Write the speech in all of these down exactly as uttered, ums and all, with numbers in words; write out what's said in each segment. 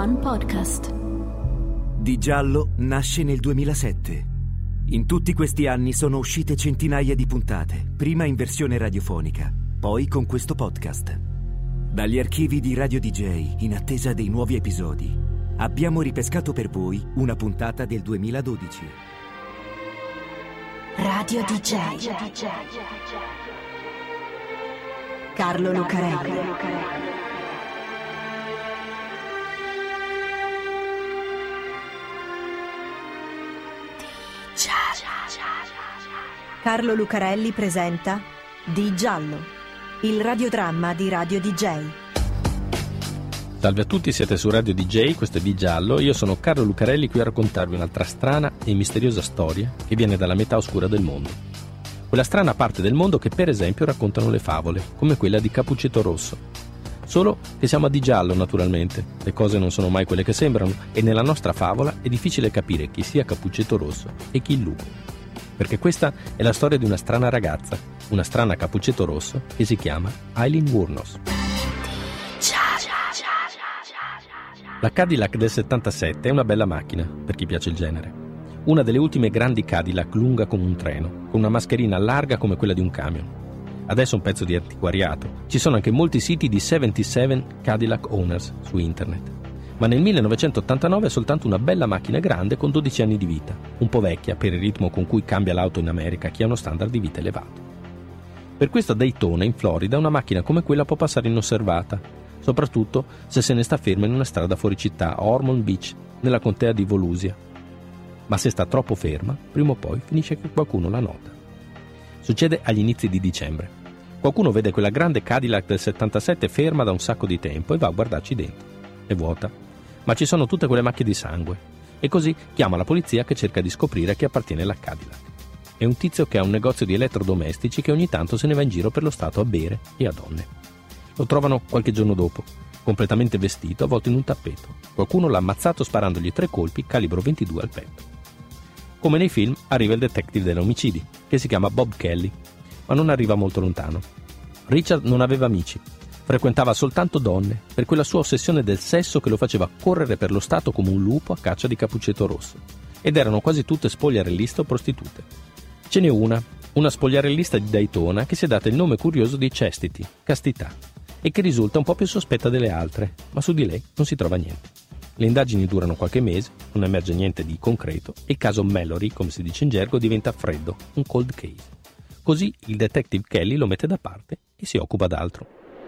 One Podcast. Di Giallo nasce nel duemilasette. In tutti questi anni sono uscite centinaia di puntate, prima in versione radiofonica, poi con questo podcast. Dagli archivi di Radio D J, in attesa dei nuovi episodi, abbiamo ripescato per voi una puntata del duemiladodici. Radio D J. Carlo Lucarelli. Carlo Lucarelli presenta Di Giallo, il radiodramma di Radio D J. Salve a tutti, siete su Radio D J, questo è Di Giallo. Io sono Carlo Lucarelli, qui a raccontarvi un'altra strana e misteriosa storia che viene dalla metà oscura del mondo. Quella strana parte del mondo che per esempio raccontano le favole, come quella di Cappuccetto Rosso. Solo che siamo a Di Giallo, naturalmente. Le cose non sono mai quelle che sembrano e nella nostra favola è difficile capire chi sia Cappuccetto Rosso e chi il lupo. Perché questa è la storia di una strana ragazza, una strana Cappuccetto Rosso che si chiama Aileen Wuornos. La Cadillac del settantasette è una bella macchina, per chi piace il genere. Una delle ultime grandi Cadillac lunga come un treno, con una mascherina larga come quella di un camion. Adesso è un pezzo di antiquariato. Ci sono anche molti siti di settantasette Cadillac Owners su internet. Ma nel millenovecentottantanove è soltanto una bella macchina grande con dodici anni di vita, un po' vecchia per il ritmo con cui cambia l'auto in America, che ha uno standard di vita elevato. Per questo a Daytona, in Florida, una macchina come quella può passare inosservata, soprattutto se se ne sta ferma in una strada fuori città, a Ormond Beach, nella contea di Volusia. Ma se sta troppo ferma, prima o poi finisce che qualcuno la nota. Succede agli inizi di dicembre. Qualcuno vede quella grande Cadillac del settantasette ferma da un sacco di tempo e va a guardarci dentro. È vuota, ma ci sono tutte quelle macchie di sangue. E così chiama la polizia che cerca di scoprire a chi appartiene la Cadillac. È un tizio che ha un negozio di elettrodomestici che ogni tanto se ne va in giro per lo stato a bere e a donne. Lo trovano qualche giorno dopo, completamente vestito, avvolto in un tappeto. Qualcuno l'ha ammazzato sparandogli tre colpi calibro ventidue al petto. Come nei film, arriva il detective degli omicidi, che si chiama Bob Kelly, ma non arriva molto lontano. Richard non aveva amici, frequentava soltanto donne, per quella sua ossessione del sesso che lo faceva correre per lo stato come un lupo a caccia di Cappuccetto Rosso. Ed erano quasi tutte spogliarelliste o prostitute. Ce n'è una, una spogliarellista di Daytona che si è data il nome curioso di Chastity, castità, e che risulta un po' più sospetta delle altre, ma su di lei non si trova niente. Le indagini durano qualche mese, non emerge niente di concreto e il caso Mallory, come si dice in gergo, diventa freddo, un cold case. Così il detective Kelly lo mette da parte e si occupa d'altro.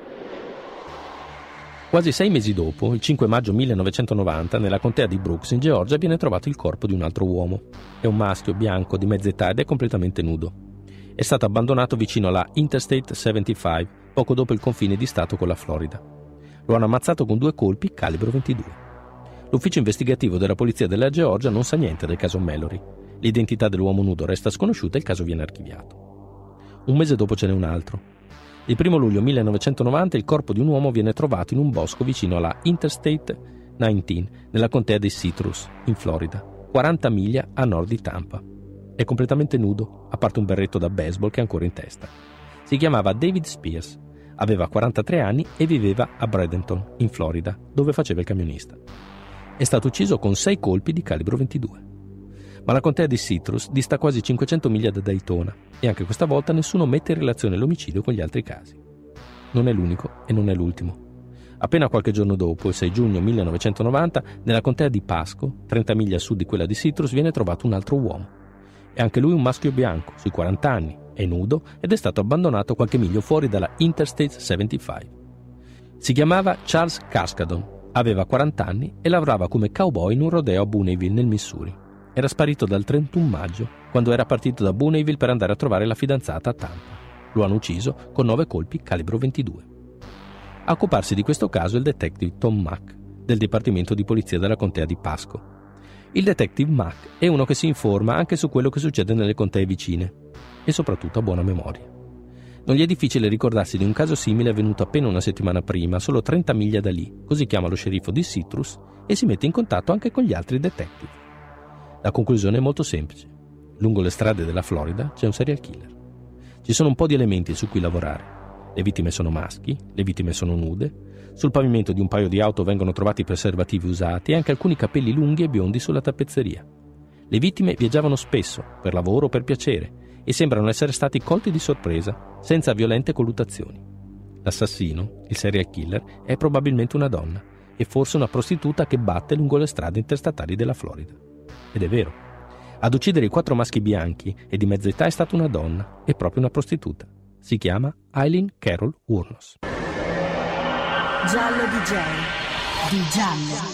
Quasi sei mesi dopo, il cinque maggio millenovecentonovanta, nella contea di Brooks, in Georgia, viene trovato il corpo di un altro uomo. È un maschio bianco di mezza età ed è completamente nudo. È stato abbandonato vicino alla Interstate settantacinque, poco dopo il confine di stato con la Florida. Lo hanno ammazzato con due colpi calibro ventidue. L'ufficio investigativo della polizia della Georgia non sa niente del caso Mallory. L'identità dell'uomo nudo resta sconosciuta e il caso viene archiviato. Un mese dopo ce n'è un altro. Il primo luglio millenovecentonovanta il corpo di un uomo viene trovato in un bosco vicino alla Interstate diciannove, nella contea di Citrus, in Florida, quaranta miglia a nord di Tampa. È completamente nudo, a parte un berretto da baseball che ha ancora in testa. Si chiamava David Spears, aveva quarantatré anni e viveva a Bradenton, in Florida, dove faceva il camionista. È stato ucciso con sei colpi di calibro ventidue. Ma la contea di Citrus dista quasi cinquecento miglia da Daytona e anche questa volta nessuno mette in relazione l'omicidio con gli altri casi. Non è l'unico e non è l'ultimo. Appena qualche giorno dopo, il sei giugno millenovecentonovanta, nella contea di Pasco, trenta miglia a sud di quella di Citrus, viene trovato un altro uomo. È anche lui un maschio bianco, sui quaranta anni, è nudo ed è stato abbandonato qualche miglio fuori dalla Interstate settantacinque. Si chiamava Charles Cascadon, aveva quaranta anni e lavorava come cowboy in un rodeo a Booneville, nel Missouri. Era sparito dal trentuno maggio, quando era partito da Booneville per andare a trovare la fidanzata a Tampa. Lo hanno ucciso con nove colpi calibro ventidue. A occuparsi di questo caso è il detective Tom Mack, del Dipartimento di Polizia della Contea di Pasco. Il detective Mack è uno che si informa anche su quello che succede nelle contee vicine e soprattutto ha buona memoria. Non gli è difficile ricordarsi di un caso simile avvenuto appena una settimana prima, solo trenta miglia da lì, così chiama lo sceriffo di Citrus e si mette in contatto anche con gli altri detective. La conclusione è molto semplice. Lungo le strade della Florida c'è un serial killer. Ci sono un po' di elementi su cui lavorare. Le vittime sono maschi, le vittime sono nude, sul pavimento di un paio di auto vengono trovati preservativi usati e anche alcuni capelli lunghi e biondi sulla tappezzeria. Le vittime viaggiavano spesso, per lavoro o per piacere, e sembrano essere stati colti di sorpresa, senza violente colluttazioni. L'assassino, il serial killer, è probabilmente una donna, e forse una prostituta che batte lungo le strade interstatali della Florida. Ed è vero. Ad uccidere i quattro maschi bianchi e di mezza età è stata una donna, e proprio una prostituta. Si chiama Eileen Carol Wuornos. Giallo D J. Di Giallo.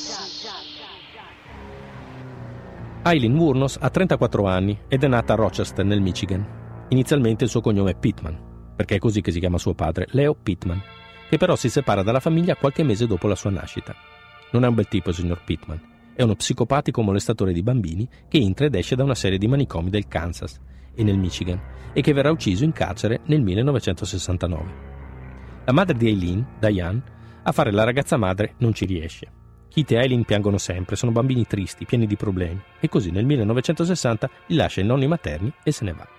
Eileen Wuornos ha trentaquattro anni ed è nata a Rochester, nel Michigan. Inizialmente il suo cognome è Pittman, perché è così che si chiama suo padre, Leo Pittman, che però si separa dalla famiglia qualche mese dopo la sua nascita. Non è un bel tipo il signor Pittman. È uno psicopatico molestatore di bambini che entra ed esce da una serie di manicomi del Kansas e nel Michigan e che verrà ucciso in carcere nel millenovecentosessantanove. La madre di Eileen, Diane, a fare la ragazza madre non ci riesce. Kit e Eileen piangono sempre, sono bambini tristi, pieni di problemi, e così nel millenovecentosessanta li lascia i nonni materni e se ne va.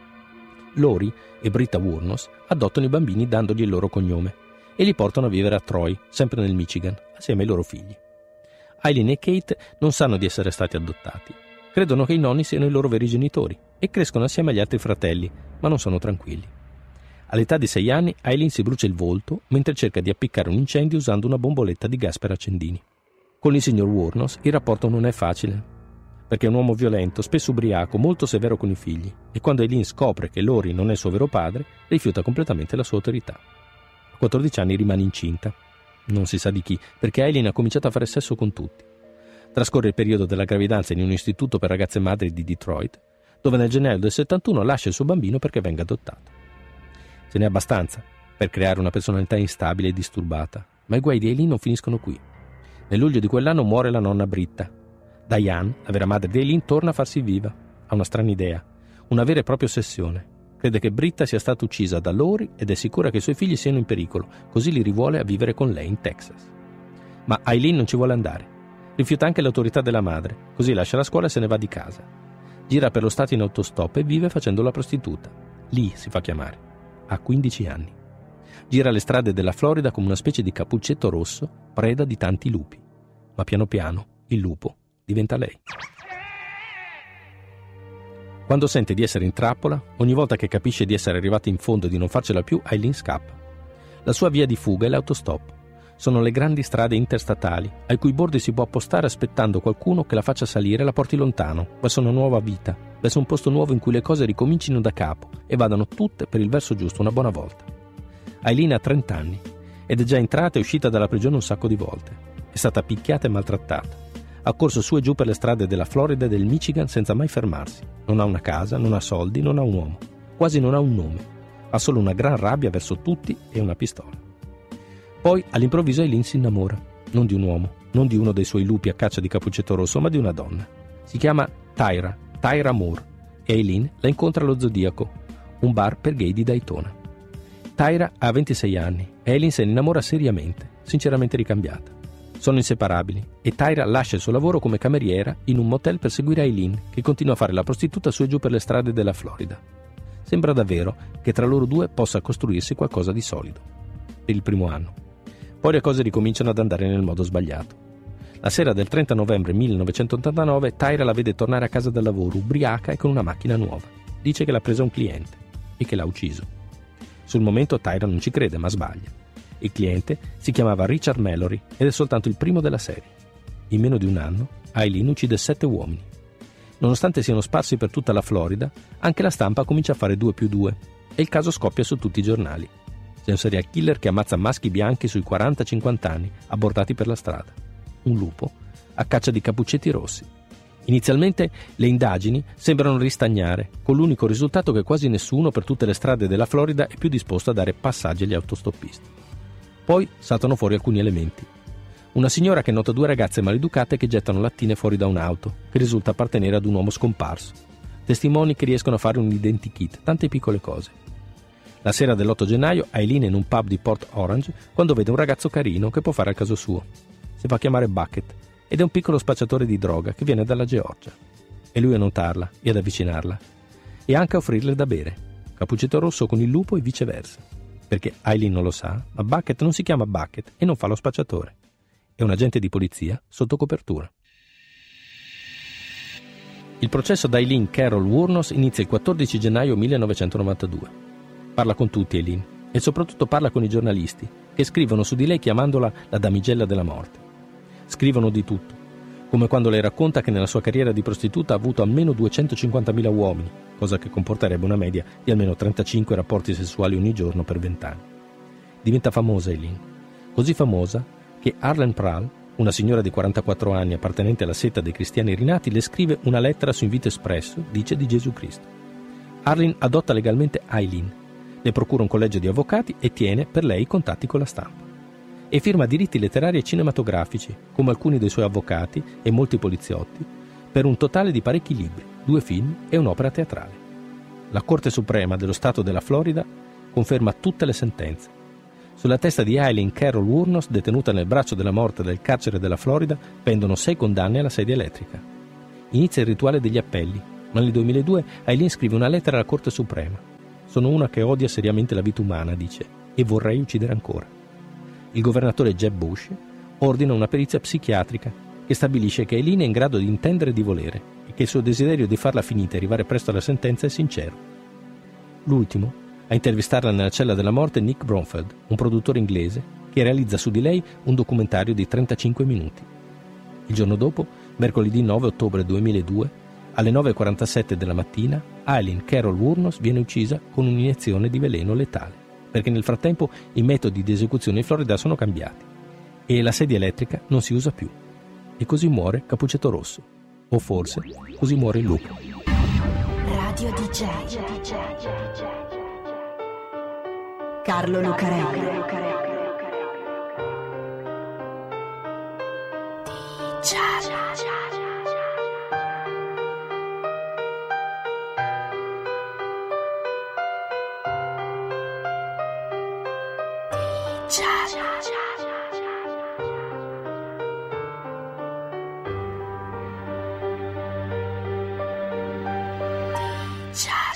Lori e Britta Wuornos adottano i bambini dandogli il loro cognome e li portano a vivere a Troy, sempre nel Michigan, assieme ai loro figli. Eileen e Kate non sanno di essere stati adottati, credono che i nonni siano i loro veri genitori e crescono assieme agli altri fratelli, ma non sono tranquilli. All'età di sei anni Eileen si brucia il volto mentre cerca di appiccare un incendio usando una bomboletta di gas per accendini. Con il signor Wuornos il rapporto non è facile, perché è un uomo violento, spesso ubriaco, molto severo con i figli, e quando Eileen scopre che Lori non è il suo vero padre, rifiuta completamente la sua autorità. A quattordici anni rimane incinta. Non si sa di chi, perché Eileen ha cominciato a fare sesso con tutti. Trascorre il periodo della gravidanza in un istituto per ragazze madri di Detroit, dove nel gennaio del settantuno lascia il suo bambino perché venga adottato. Ce n'è abbastanza per creare una personalità instabile e disturbata, ma i guai di Eileen non finiscono qui. Nel luglio di quell'anno muore la nonna Britta. Diane, la vera madre di Eileen, torna a farsi viva. Ha una strana idea, una vera e propria ossessione. Crede che Britta sia stata uccisa da Lori ed è sicura che i suoi figli siano in pericolo, così li rivuole a vivere con lei in Texas. Ma Eileen non ci vuole andare. Rifiuta anche l'autorità della madre, così lascia la scuola e se ne va di casa. Gira per lo stato in autostop e vive facendo la prostituta. Lee si fa chiamare. Ha quindici anni. Gira le strade della Florida come una specie di cappuccetto rosso, preda di tanti lupi. Ma piano piano il lupo diventa lei. Quando sente di essere in trappola, ogni volta che capisce di essere arrivata in fondo e di non farcela più, Eileen scappa. La sua via di fuga è l'autostop. Sono le grandi strade interstatali, ai cui bordi si può appostare aspettando qualcuno che la faccia salire e la porti lontano, verso una nuova vita, verso un posto nuovo in cui le cose ricomincino da capo e vadano tutte per il verso giusto una buona volta. Eileen ha trenta anni ed è già entrata e uscita dalla prigione un sacco di volte. È stata picchiata e maltrattata. Ha corso su e giù per le strade della Florida e del Michigan senza mai fermarsi. Non ha una casa, non ha soldi, non ha un uomo. Quasi non ha un nome. Ha solo una gran rabbia verso tutti e una pistola. Poi, all'improvviso, Eileen si innamora. Non di un uomo, non di uno dei suoi lupi a caccia di Cappuccetto Rosso, ma di una donna. Si chiama Tyra, Tyra Moore, e Eileen la incontra allo Zodiaco, un bar per gay di Daytona. Tyra ha ventisei anni e Eileen se ne innamora seriamente, sinceramente ricambiata. Sono inseparabili e Tyra lascia il suo lavoro come cameriera in un motel per seguire Eileen, che continua a fare la prostituta su e giù per le strade della Florida. Sembra davvero che tra loro due possa costruirsi qualcosa di solido. Per il primo anno. Poi le cose ricominciano ad andare nel modo sbagliato. La sera del trenta novembre millenovecentottantanove Tyra la vede tornare a casa dal lavoro ubriaca e con una macchina nuova. Dice che l'ha presa un cliente e che l'ha ucciso. Sul momento Tyra non ci crede, ma sbaglia. Il cliente si chiamava Richard Mallory ed è soltanto il primo della serie. In meno di un anno, Eileen uccide sette uomini. Nonostante siano sparsi per tutta la Florida, anche la stampa comincia a fare due più due e il caso scoppia su tutti i giornali. C'è un serial killer che ammazza maschi bianchi sui quaranta cinquanta anni, abbordati per la strada. Un lupo a caccia di cappuccetti rossi. Inizialmente le indagini sembrano ristagnare, con l'unico risultato che quasi nessuno per tutte le strade della Florida è più disposto a dare passaggi agli autostoppisti. Poi saltano fuori alcuni elementi. Una signora che nota due ragazze maleducate che gettano lattine fuori da un'auto, che risulta appartenere ad un uomo scomparso. Testimoni che riescono a fare un identikit, tante piccole cose. La sera dell'otto gennaio, Eileen è in un pub di Port Orange quando vede un ragazzo carino che può fare al caso suo. Si fa chiamare Bucket ed è un piccolo spacciatore di droga che viene dalla Georgia. È lui a notarla e ad avvicinarla. E anche a offrirle da bere. Cappuccetto Rosso con il lupo e viceversa. perché Eileen non lo sa, ma Bucket non si chiama Bucket e non fa lo spacciatore. È un agente di polizia sotto copertura. Il processo da Eileen Carroll Wuornos inizia il quattordici gennaio millenovecentonovantadue. Parla con tutti Eileen e soprattutto parla con i giornalisti che scrivono su di lei chiamandola la damigella della morte. Scrivono di tutto, come quando lei racconta che nella sua carriera di prostituta ha avuto almeno duecentocinquantamila uomini, cosa che comporterebbe una media di almeno trentacinque rapporti sessuali ogni giorno per vent'anni. Diventa famosa Eileen, così famosa che Arlen Prahl, una signora di quarantaquattro anni appartenente alla setta dei cristiani rinati, le scrive una lettera su invito espresso, dice, di Gesù Cristo. Arlen adotta legalmente Eileen, le procura un collegio di avvocati e tiene per lei i contatti con la stampa. E firma diritti letterari e cinematografici, come alcuni dei suoi avvocati e molti poliziotti, per un totale di parecchi libri, due film e un'opera teatrale. La Corte Suprema dello Stato della Florida conferma tutte le sentenze. Sulla testa di Eileen Carroll Wuornos, detenuta nel braccio della morte del carcere della Florida, pendono sei condanne alla sedia elettrica. Inizia il rituale degli appelli, ma nel duemiladue Eileen scrive una lettera alla Corte Suprema. Sono una che odia seriamente la vita umana, dice, e vorrei uccidere ancora. Il governatore Jeb Bush ordina una perizia psichiatrica che stabilisce che Eileen è in grado di intendere e di volere e che il suo desiderio di farla finita e arrivare presto alla sentenza è sincero. L'ultimo a intervistarla nella cella della morte è Nick Bromfield, un produttore inglese che realizza su di lei un documentario di trentacinque minuti. Il giorno dopo, mercoledì nove ottobre duemiladue, alle nove e quarantasette della mattina, Eileen Carroll Wuornos viene uccisa con un'iniezione di veleno letale, perché nel frattempo i metodi di esecuzione in Florida sono cambiati e la sedia elettrica non si usa più. E così muore Cappuccetto Rosso. O forse così muore il lupo. Radio D J Carlo Lucarelli. D J Ciao.